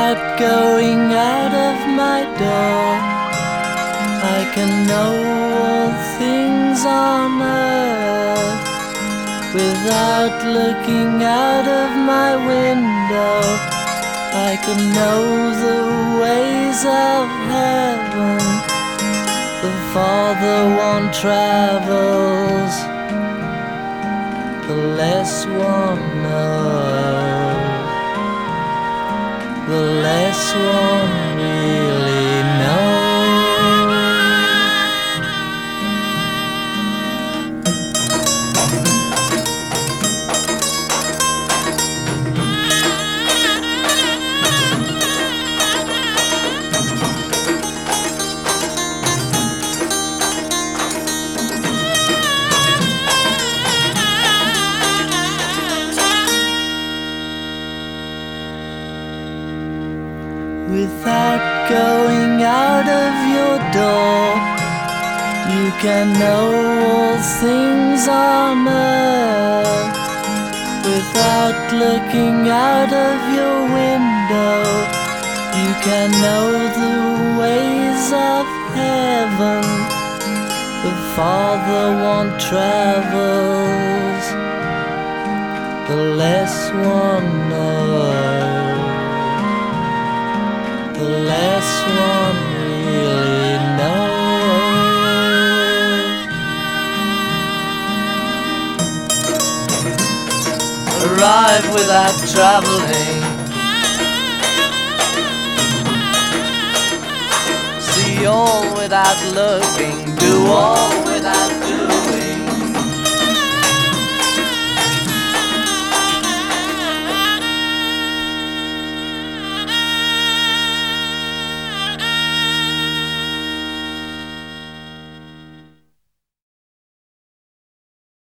Without going out of my door, I can know all things on earth. Without looking out of my window, I can know the ways of heaven. The farther one travels, the less one knows, the less one really knows. Without going out of your door, you can know all things on earth. Without looking out of your window, you can know the ways of heaven. The farther one travels, the less one knows, the less one really knows. Arrive without traveling, see all without looking, do all without doing.